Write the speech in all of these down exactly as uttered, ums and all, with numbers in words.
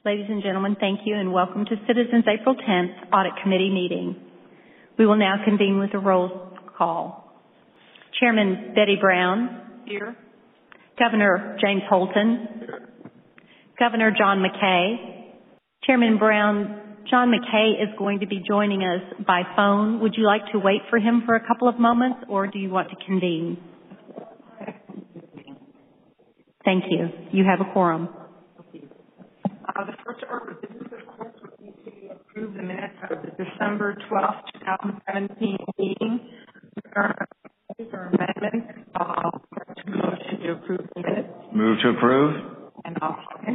Ladies and gentlemen, thank you and welcome to Citizens' April tenth Audit Committee meeting. We will now convene with a roll call. Chairman Betty Brown. Here. Governor James Holton. Here. Governor John McKay. Chairman Brown, John McKay is going to be joining us by phone. Would you like to wait for him for a couple of moments, or do you want to convene? Thank you. You have a quorum. Uh, the first order of business, of course, would be to approve the minutes of the December twelfth, twenty seventeen meeting. There are amendments. Uh, to motion to approve the minutes. Move to approve. And I'll second.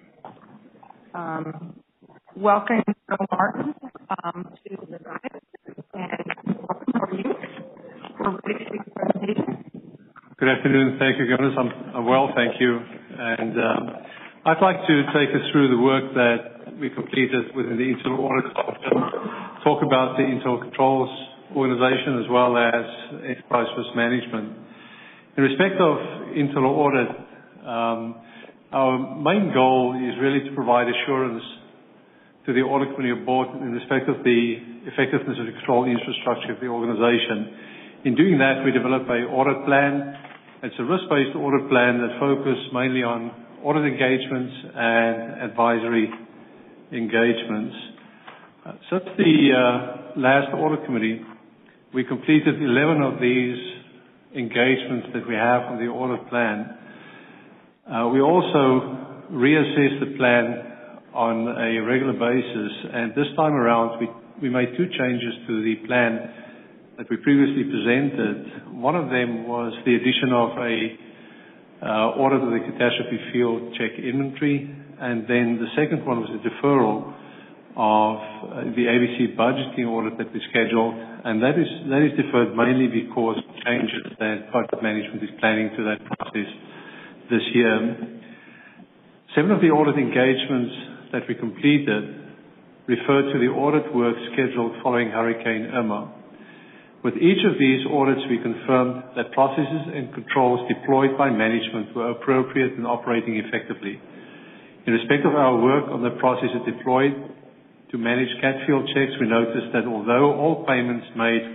Um, welcome, Bill Martin, um, to the side. And welcome. How are you? We're ready to take the presentation. Good afternoon. Thank you, Governor. I'm, I'm well, thank you. And um, I'd like to take us through the work that we completed within the internal audit function, talk about the internal controls organization as well as enterprise risk management. In respect of internal audit, um, our main goal is really to provide assurance to the audit committee or board in respect of the effectiveness of the control infrastructure of the organization. In doing that, we develop an audit plan. It's a risk-based audit plan that focuses mainly on audit engagements and advisory engagements. Uh, since the uh, last audit committee, we completed eleven of these engagements that we have on the audit plan. Uh, we also reassess the plan on a regular basis, and this time around we, we made two changes to the plan that we previously presented. One of them was the addition of a uh, audit of the catastrophe field check inventory, and then the second one was a deferral of uh, the A B C budgeting audit that we scheduled, and that is that is deferred mainly because of changes that budget management is planning to that process this year. Seven of the audit engagements that we completed referred to the audit work scheduled following Hurricane Irma. With each of these audits, we confirmed that processes and controls deployed by management were appropriate and operating effectively. In respect of our work on the processes deployed to manage cat field checks, we noticed that although all payments made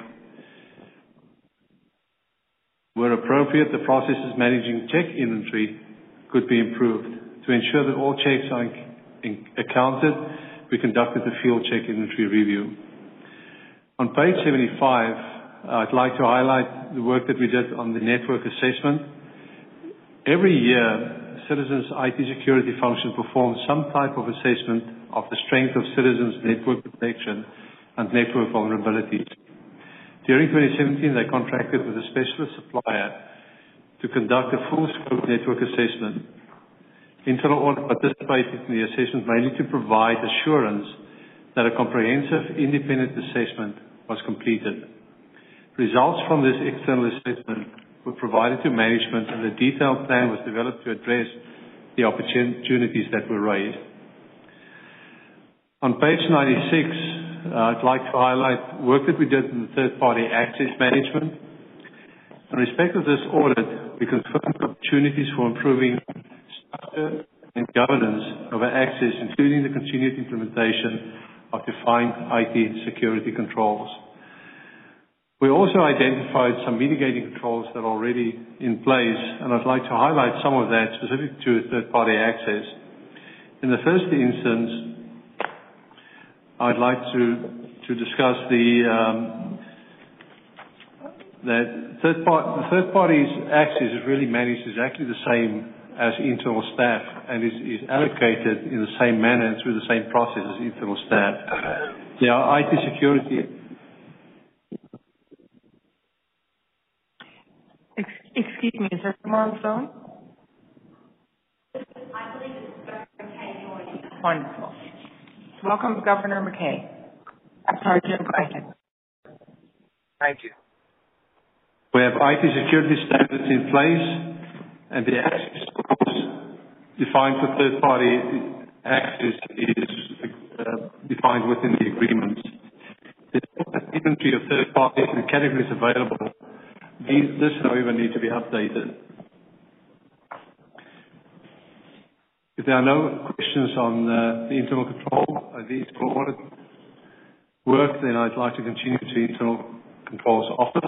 were appropriate, the processes managing check inventory could be improved. To ensure that all checks are in- accounted, we conducted a field check inventory review. On page seventy-five, I'd like to highlight the work that we did on the network assessment. Every year, Citizens' I T security function performs some type of assessment of the strength of Citizens' network protection and network vulnerabilities. During twenty seventeen, they contracted with a specialist supplier to conduct a full scope network assessment. Internal audit participated in the assessment mainly to provide assurance that a comprehensive independent assessment was completed. Results from this external assessment were provided to management, and a detailed plan was developed to address the opportunities that were raised. On page ninety-six, uh, I'd like to highlight work that we did in the third-party access management. In respect of this audit, we confirmed opportunities for improving structure and governance over access, including the continued implementation of defined I T security controls. We also identified some mitigating controls that are already in place, and I'd like to highlight some of that specific to third-party access. In the first instance, I'd like to, to discuss the um, that third part, the third party's access is really managed exactly the same as internal staff and is, is allocated in the same manner and through the same process as internal staff. There are I T security. Excuse me, is there someone on the phone? I believe it's Governor McKay joining us. Wonderful. Welcome, Governor McKay. I'm sorry, Jim, go ahead. Thank you. We have I T security standards in place, and the access rules defined for third-party access is uh, defined within the agreements. There's an inventory of third parties and categories available. These, this, however, need to be updated. If there are no questions on uh, the internal control, uh, the internal audit work, then I'd like to continue to the Internal Controls Office.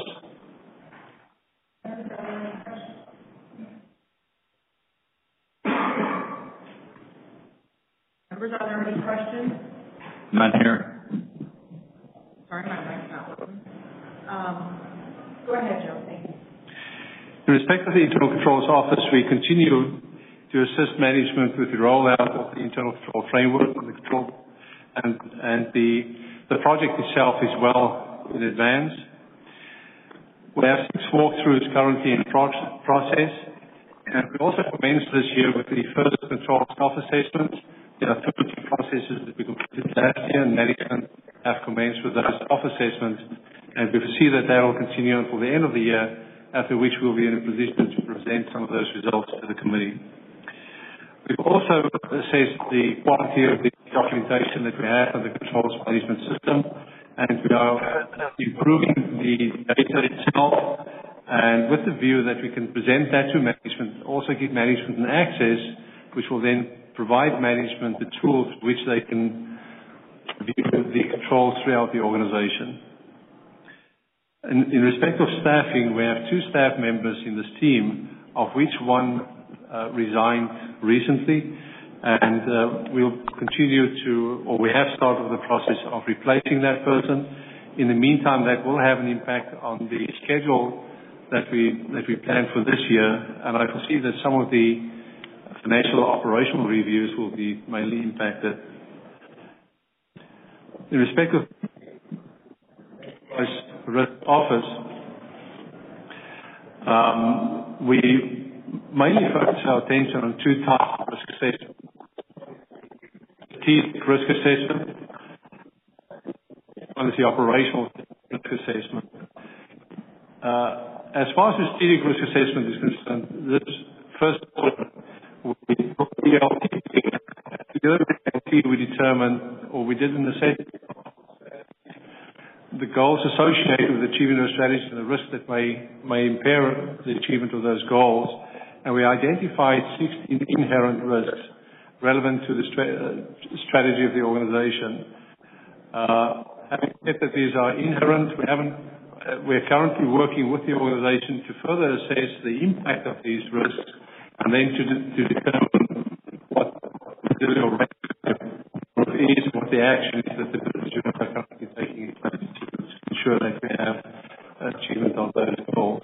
Members, are there any questions? None here. Sorry, my mic's not working. Um, go ahead, Joe. Thank you. In respect of the Internal Controls Office, we continue to assist management with the rollout of the internal control framework and the control, and, and the, the project itself is well in advance. We have six walkthroughs currently in pro process, and we also commenced this year with the first control self-assessment. There are thirty processes that we completed last year, and management have commenced with those self-assessments, and we foresee that that will continue until the end of the year, after which we'll be in a position to present some of those results to the committee. We've also assessed the quality of the documentation that we have of the controls management system, and we are improving the data itself, and with the view that we can present that to management, also give management an access, which will then provide management the tools which they can view the controls throughout the organization. In, in respect of staffing, we have two staff members in this team, of which one uh, resigned recently, and uh, we'll continue to, or we have started the process of replacing that person. In the meantime, that will have an impact on the schedule that we that we plan for this year, and I foresee that some of the financial operational reviews will be mainly impacted. In respect of risk office, um, we mainly focus our attention on two types of risk assessment. Strategic risk assessment, one is the operational risk assessment. Uh, as far as the strategic risk assessment is concerned, this first order, we together with L T, we determined, or we did an assessment, the goals associated with achieving those strategies and the risks that may, may impair the achievement of those goals. And we identified sixteen inherent risks relevant to the stra uh, strategy of the organization. Uh, having said that these are inherent, we haven't, uh, we're currently working with the organization to further assess the impact of these risks and then to, de to determine what the residual risk is, what the action is that the business units are currently taking in place to ensure that we have achievement of those goals.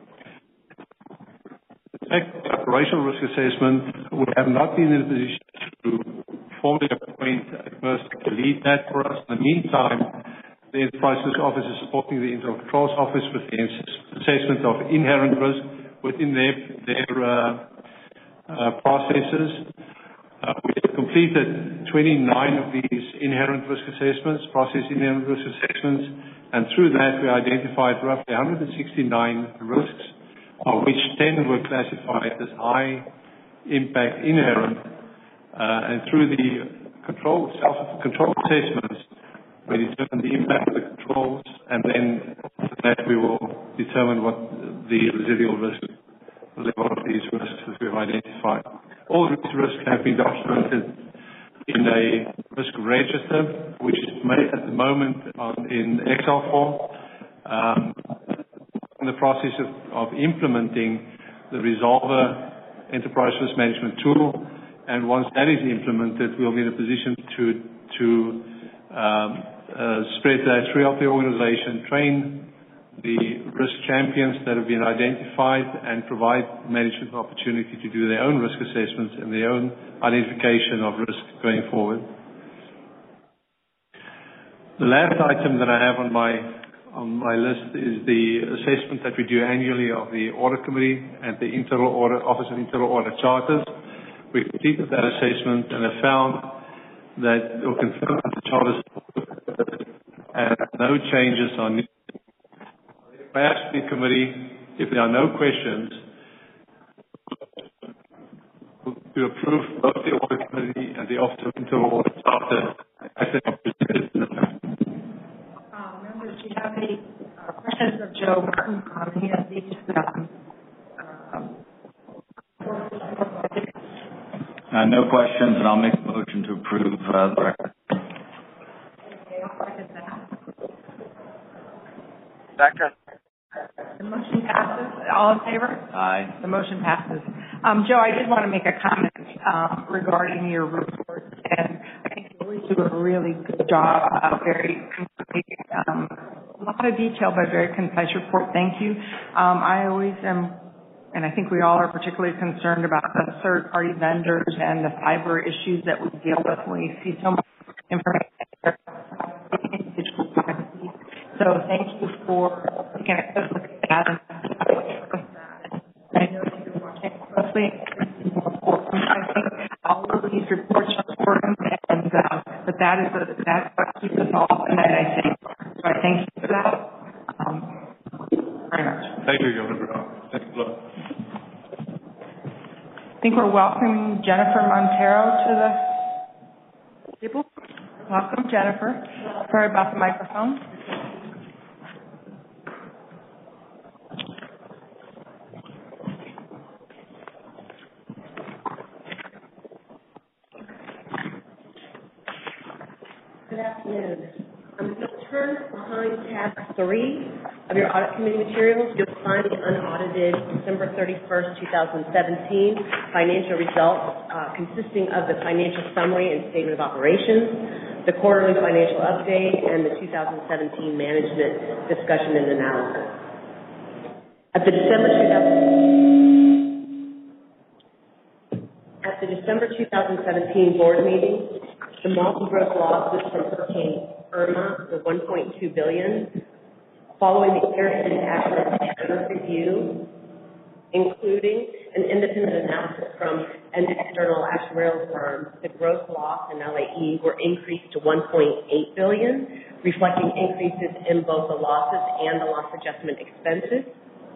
The operational risk assessment, we have not been in a position to formally appoint a person to lead that for us. In the meantime, the Enterprise Risk Office is supporting the Internal Controls Office with the assessment of inherent risk within their, their uh, uh, processes. Uh, we have completed twenty-nine of these inherent risk assessments, process inherent risk assessments, and through that we identified roughly one hundred sixty-nine risks, of which ten were classified as high impact inherent, uh, and through the control, self-control assessments, we determine the impact of the controls, and then after that we will determine what the residual risk level of these risks that we've identified. All of these risks have been documented in a risk register, which is made at the moment on, in Excel form. Um, in the process of, of implementing the Resolver Enterprise Risk Management tool, and once that is implemented, we'll be in a position to to um, uh, spread that throughout the organization, train the risk champions that have been identified, and provide management an opportunity to do their own risk assessments and their own identification of risk going forward. The last item that I have on my on my list is the assessment that we do annually of the Audit Committee and the Internal Audit Office of Internal Audit Charters. We completed that assessment and have found that, or confirmed that the charters and no changes are needed. Perhaps the committee, if there are no questions, to approve both the Audit Committee and the Office of Internal Audit Charter as they are presented. Uh, members, do you have any uh, questions of Joe Martin? Um, he has these um, um, Uh, no questions. Chairman, I'll make a motion to approve uh, the record. Second. The motion passes. All in favor? Aye. The motion passes. Um, Joe, I did want to make a comment um, regarding your report, and I think you really do a really good job. Uh, very um, a lot of detail, but very concise report. Thank you. Um, I always am, and I think we all are particularly concerned about the third-party vendors and the cyber issues that we deal with when we see so much information. So thank you for taking a close look at that. I know that you're watching closely. I think all of these reports are important, and uh, but that is a, that's what keeps us all up at night, I think. So I thank you for that um, very much. Thank you, Governor Brown. Thanks a lot. I think we're welcoming Jennifer Montero to the table. Welcome, Jennifer. Sorry about the microphone. Good afternoon. Um, if you'll turn behind tab three of your audit committee materials, you'll find the unaudited December thirty-first, twenty seventeen financial results uh, consisting of the financial summary and statement of operations, the quarterly financial update, and the two thousand seventeen management discussion and analysis. At the December two thousand At the December two thousand seventeen board meeting, the multi-gross losses from Hurricane Irma were one point two billion dollars. Following the year-end actual review, including an independent analysis from an external actuarial firm, the gross loss in L A E were increased to one point eight billion dollars, reflecting increases in both the losses and the loss adjustment expenses,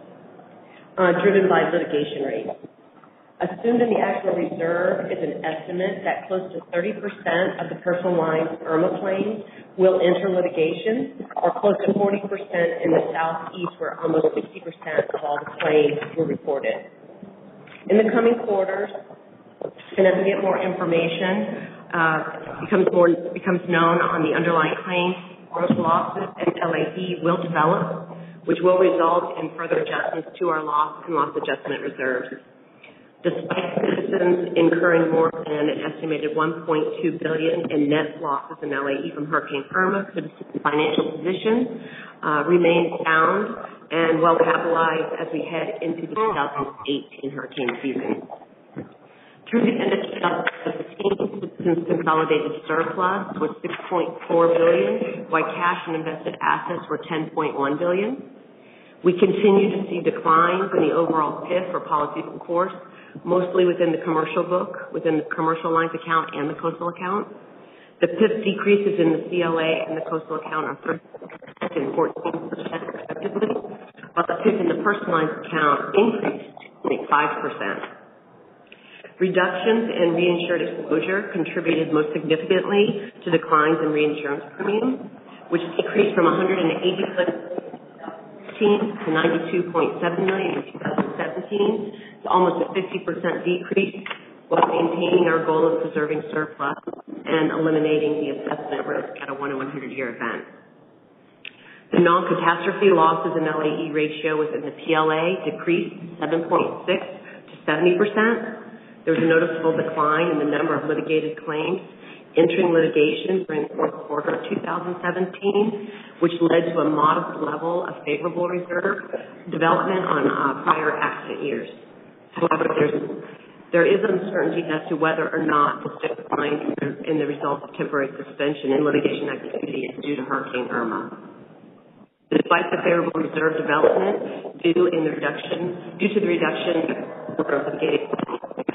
uh, driven by litigation rates. Assumed in the actual reserve is an estimate that close to thirty percent of the personal lines Irma claims will enter litigation, or close to forty percent in the southeast, where almost sixty percent of all the claims were reported. In the coming quarters, and as we get more information, uh, becomes more becomes known on the underlying claims, gross losses and L A E will develop, which will result in further adjustments to our loss and loss adjustment reserves. Despite citizens incurring more than an estimated one point two billion dollars in net losses in L A E from Hurricane Irma, citizens' financial position uh, remains sound and well capitalized as we head into the two thousand eighteen hurricane season. Through the end of two thousand seventeen, citizens' consolidated surplus was six point four billion dollars, while cash and invested assets were ten point one billion dollars. We continue to see declines in the overall P I F or policies in force, mostly within the commercial book, within the commercial lines account and the coastal account. The P I F decreases in the C L A and the coastal account are thirty percent and fourteen percent respectively, while the P I F in the personal lines account increased to five percent. Reductions in reinsured exposure contributed most significantly to declines in reinsurance premium, which decreased from one hundred eighty to ninety-two point seven million dollars in two thousand seventeen, to almost a fifty percent decrease, while maintaining our goal of preserving surplus and eliminating the assessment risk at a one in one hundred year event. The non-catastrophe losses in L A E ratio within the P L A decreased seven point six to seventy percent. There was a noticeable decline in the number of litigated claims entering litigation during the fourth quarter of two thousand seventeen, which led to a modest level of favorable reserve development on uh, prior accident years. However, there's, there is uncertainty as to whether or not this decline in the result of temporary suspension in litigation activity is due to Hurricane Irma. Despite the favorable reserve development due in the reduction, due to the reduction of litigated claims,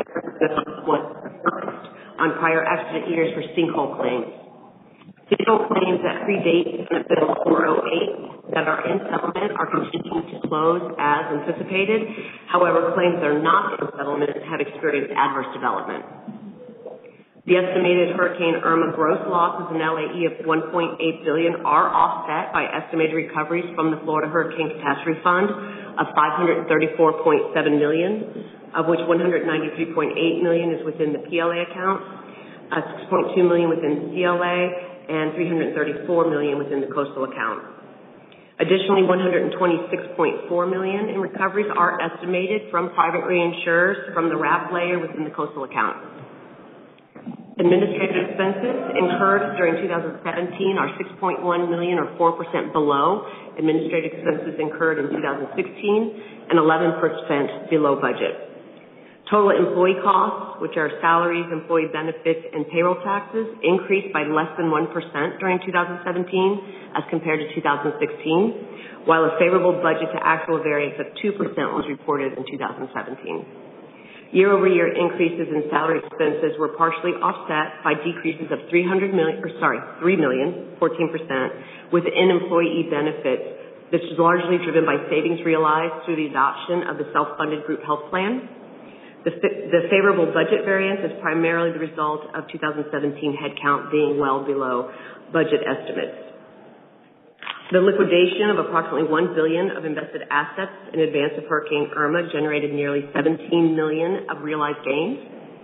on prior accident years for sinkhole claims. Sinkhole claims that predate Senate Bill four oh eight that are in settlement are continuing to close as anticipated. However, claims that are not in settlement have experienced adverse development. The estimated Hurricane Irma gross losses in L A E of one point eight billion dollars are offset by estimated recoveries from the Florida Hurricane Catastrophe Fund of five hundred thirty-four point seven million dollars, of which one hundred ninety-three point eight million dollars is within the P L A account. uh, six point two million dollars within C L A, and three hundred thirty-four million dollars within the coastal account. Additionally, one hundred twenty-six point four million dollars in recoveries are estimated from private reinsurers from the R A P layer within the coastal account. Administrative expenses incurred during two thousand seventeen are six point one million dollars or four percent below administrative expenses incurred in two thousand sixteen and eleven percent below budget. Total employee costs, which are salaries, employee benefits, and payroll taxes, increased by less than one percent during two thousand seventeen as compared to two thousand sixteen, while a favorable budget to actual variance of two percent was reported in two thousand seventeen. Year-over-year increases in salary expenses were partially offset by decreases of three hundred million, or sorry, three million, fourteen percent, within employee benefits. This is largely driven by savings realized through the adoption of the self-funded group health plan. The, the favorable budget variance is primarily the result of two thousand seventeen headcount being well below budget estimates. The liquidation of approximately one billion dollars of invested assets in advance of Hurricane Irma generated nearly seventeen million dollars of realized gains.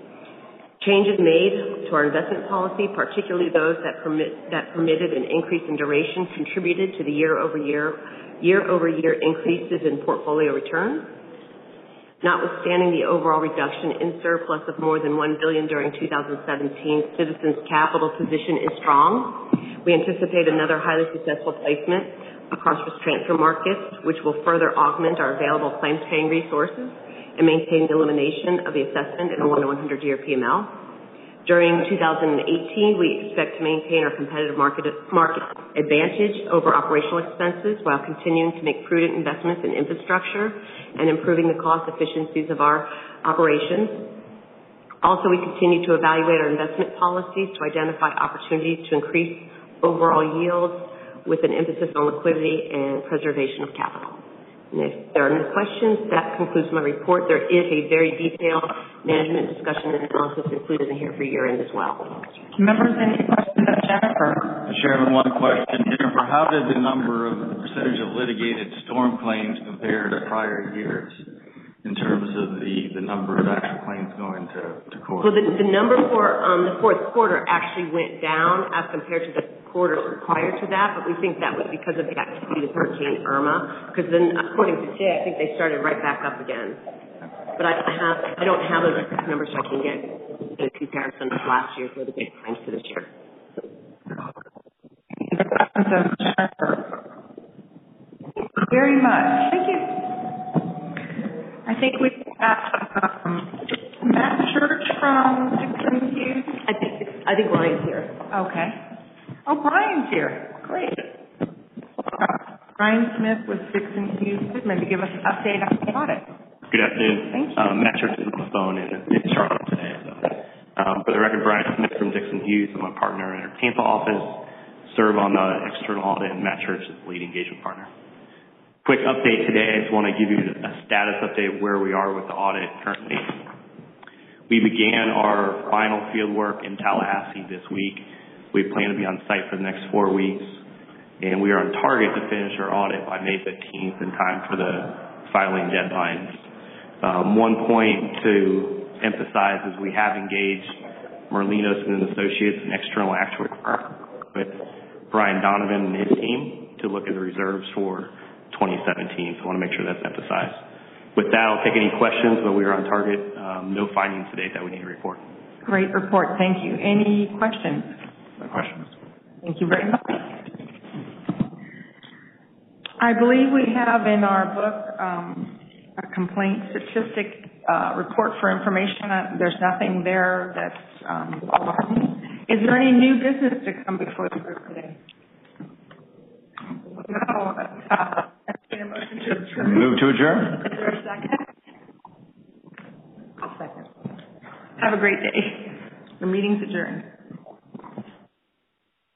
Changes made to our investment policy, particularly those that permit that permitted an increase in duration, contributed to the year-over-year year-over-year increases in portfolio returns. Notwithstanding the overall reduction in surplus of more than one billion dollars during two thousand seventeen, Citizens' capital position is strong. We anticipate another highly successful placement across risk transfer markets, which will further augment our available claims-paying resources and maintain the elimination of the assessment in a one to one hundred year P M L. During two thousand eighteen, we expect to maintain our competitive market, market advantage over operational expenses while continuing to make prudent investments in infrastructure and improving the cost efficiencies of our operations. Also, we continue to evaluate our investment policies to identify opportunities to increase overall yields with an emphasis on liquidity and preservation of capital. And if there are no questions, that concludes my report. There is a very detailed management discussion and analysis included in here for year end as well. Members, any questions of Jennifer? Chairman, one question. Jennifer, how did the number of percentage of litigated storm claims compare to prior years in terms of the, the number of actual claims going to, to court? Well, the, the number for um, the fourth quarter actually went down as compared to the quarter prior to that, but we think that was because of the activity of Hurricane Irma, because then, according to Jay, I think they started right back up again. But I have, I don't have those numbers, so I can get a comparison of last year for the big claims to this year. The questions of Jennifer. Very much. Thank you. I think we have um, Matt Church from Dixon Hughes. I think I think Ryan's here. Okay. Oh, Brian's here. Great. Brian Smith with Dixon Hughes. Maybe give us an update on the audit. Good afternoon. Thank you. Um, Matt Church is on the phone in, in Charlotte today. So, um, for the record, Brian Smith from Dixon Hughes. I'm a partner in our Tampa office. Serve on the external audit, and Matt Church is the lead engagement partner. Quick update today. I just want to give you a status update of where we are with the audit currently. We began our final field work in Tallahassee this week. We plan to be on site for the next four weeks, and we are on target to finish our audit by May fifteenth in time for the filing deadlines. Um, one point to emphasize is we have engaged Merlinos and Associates, an external actuary firm, with Brian Donovan and his team to look at the reserves for twenty seventeen. So I want to make sure that's emphasized. With that, I'll take any questions, but we are on target. Um, no findings today that we need to report. Great report. Thank you. Any questions? No questions. Thank you very much. I believe we have in our book um, a complaint statistic uh, report for information. Uh, there's nothing there that's um, alarming. Is there any new business to come before the group today? No. Uh, a motion to adjourn. Move to adjourn. Is there a second? I'll second. Have a great day. The meeting's adjourned.